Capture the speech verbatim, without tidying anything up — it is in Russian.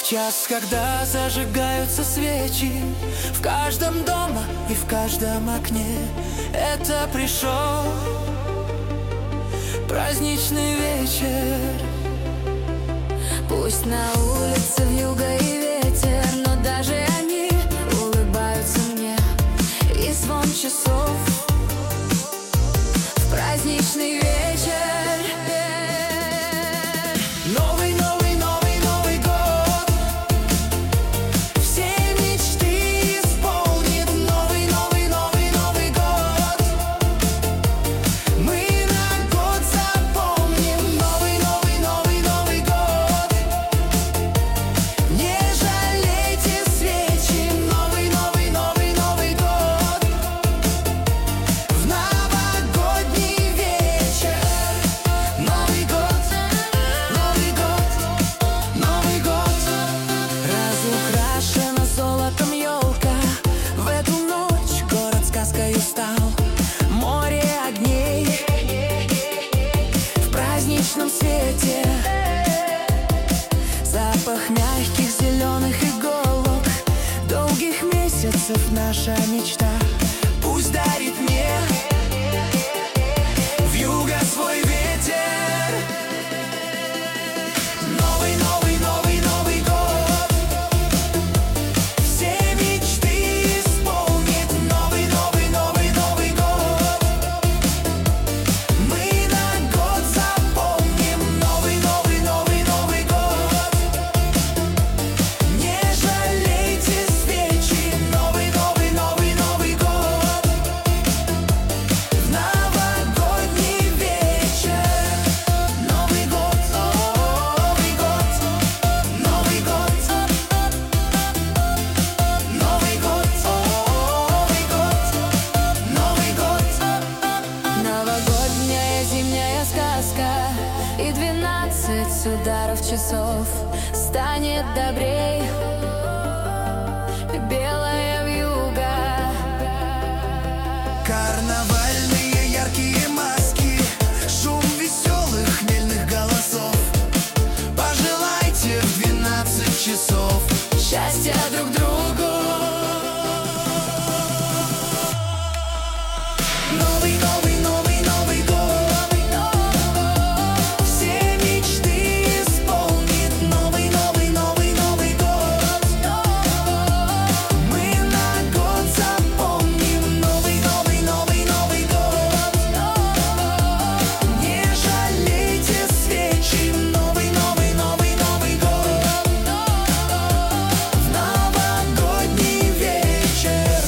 час, когда зажигаются свечи в каждом дома и в каждом окне, это пришел праздничный вечер. Пусть на улице вьюга и ветер, но даже они улыбаются мне. И звон часов в праздничный вечер. Новый, новый, новый, Новый год все мечты исполнит. Новый, новый, новый, Новый год мы на год запомним. Новый, новый, новый, Новый год не жалейте свечи. Новый, новый, новый, Новый год в новогодний вечер. Новый год, Новый год, Новый год. Разукрашена золотом елка, в эту ночь город сказкою стал. Море огней в праздничном свете, запах мягких зеленых иголок, долгих месяцев наша мечта. Пусть дарит мне вьюга свой ветер. Новый, новый, новый, Новый год все мечты исполнит. Новый, новый, новый, Новый год мы на год запомним. Новый, новый, новый, Новый год не жалейте свечи. Новый, новый, новый, Новый год в новогодний вечер. Новый год, Новый год, Новый год, Новый год, Новый год, Новый год. Новогодняя зимняя сказка, и двенадцать ударов часов станет добрей белая вьюга. Карнавальные яркие маски, шум веселых хмельных голосов. Пожелайте в двенадцать часов счастья друг другу. Новый